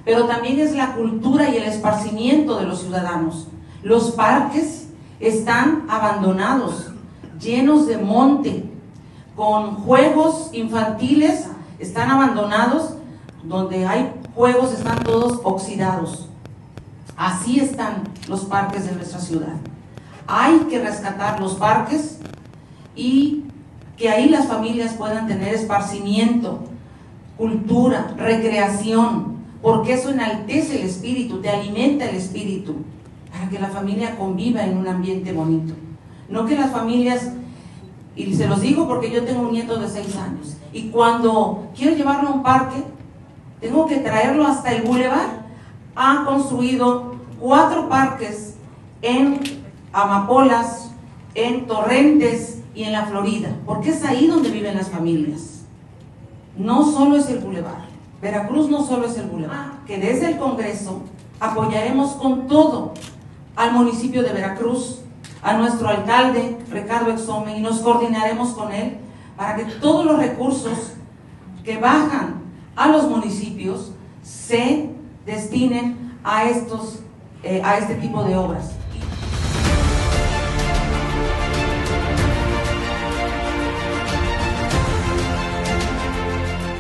pero también es la cultura y el esparcimiento de los ciudadanos. Los parques están abandonados, llenos de monte, con juegos infantiles, están abandonados, donde hay juegos están todos oxidados. Así están los parques de nuestra ciudad. Hay que rescatar los parques y que ahí las familias puedan tener esparcimiento, cultura, recreación, porque eso enaltece el espíritu, te alimenta el espíritu, para que la familia conviva en un ambiente bonito. No que las familias, y se los digo porque yo tengo un nieto de 6 años, y cuando quiero llevarlo a un parque, tengo que traerlo hasta el bulevar. Han construido 4 parques en Amapolas, en Torrentes y en la Florida, porque es ahí donde viven las familias. No solo es el bulevar, Veracruz no solo es el bulevar, que desde el Congreso apoyaremos con todo al municipio de Veracruz, a nuestro alcalde Ricardo Exome, y nos coordinaremos con él para que todos los recursos que bajan a los municipios se destinen a este tipo de obras.